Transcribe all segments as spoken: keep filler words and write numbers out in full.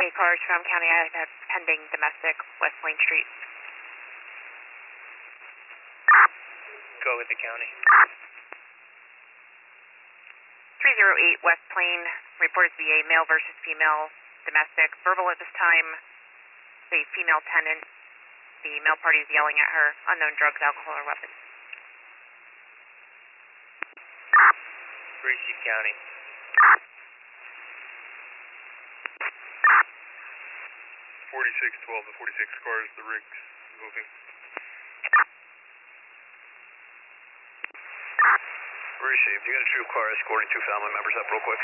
Eight cars from County I have pending domestic West Plain Street. Go with the county. three oh eight West Plain, reported to be a male versus female domestic. Verbal at this time, a female tenant. The male party is yelling at her, unknown drugs, alcohol, or weapons. Receive County. forty-six twelve, the forty-six cars, the rig's moving. Received. You got a troop car escorting two family members up real quick.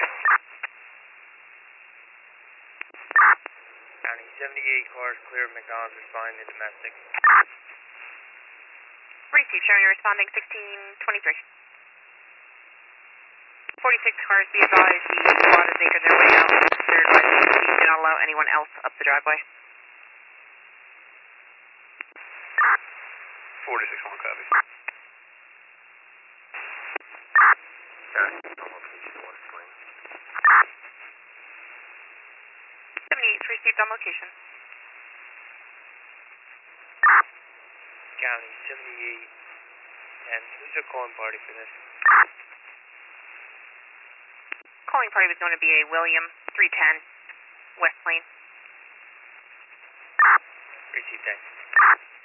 County, seventy-eight cars clear of McDonald's responding to domestic. Receive, showing you responding sixteen twenty-three. forty-six cars, be advised, the squad is making their way out. They're advising you do not allow anyone else up the driveway. forty-six one copy. seventy-eight received on location. County, seventy-eight ten. Who's the calling party for this? Calling party was going to be a William three ten West Plain. Receive, thanks.